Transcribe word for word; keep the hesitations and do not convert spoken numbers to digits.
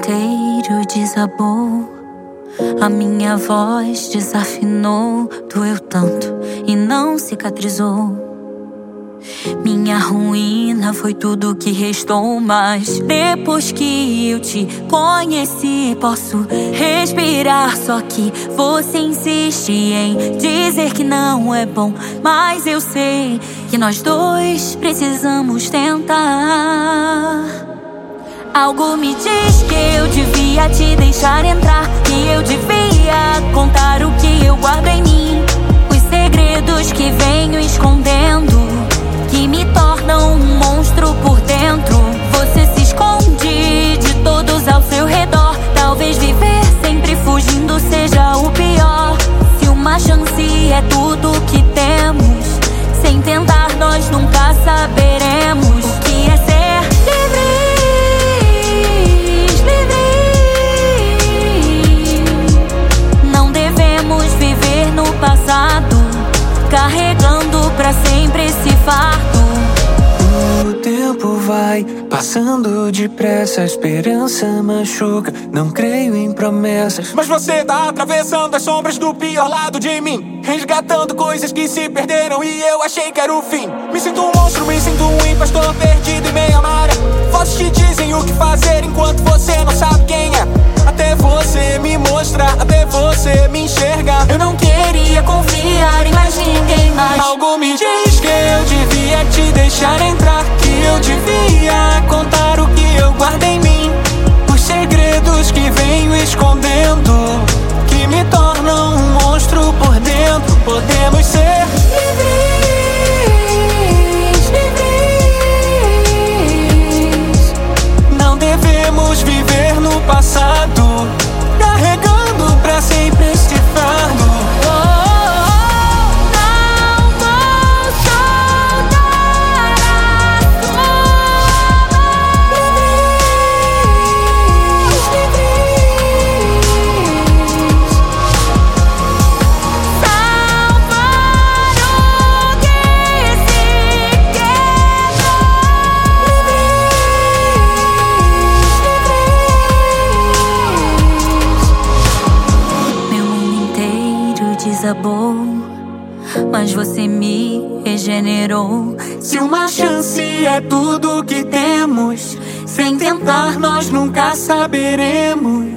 inteiro desabou. A minha voz desafinou, doeu tanto e não cicatrizou. Minha ruína foi tudo que restou, mas depois que eu te conheci, posso respirar. Só que você insiste em dizer que não é bom, mas eu sei que nós dois precisamos tentar. Algo me diz que eu devia te deixar entrar, que eu devia contar o que eu guardo em mim, os segredos que venho escondendo, que me tornam um monstro por dentro. Você se esconde de todos ao seu redor. Talvez viver sempre fugindo seja o pior. Se uma chance é tudo que temos, sem tentar nós nunca saberemos o que é ser livres, livres. Não devemos viver no passado, carregando pra sempre esse fardo. O tempo vai passando depressa, a esperança machuca, não creio em promessas. Mas você tá atravessando as sombras do pior lado de mim, resgatando coisas que se perderam e eu achei que era o fim. Me sinto um monstro, me sinto um impostor perdido em meia maré. Vozes te dizem o que fazer enquanto você não sabe quem é. Até você me mostrar, até você me enxergar. Eu não queria confiar em mais ninguém mais. Algo me diz que eu devia te deixar entrar, que eu devia contar o que eu guardo em mim, os segredos que venho escondendo, que me tornam um monstro por dentro. Podemos ser livres, livres. Não devemos viver no passado, carregando pra sempre este fardo. Desabou, mas você me regenerou. Se uma chance é tudo que temos, sem tentar nós nunca saberemos.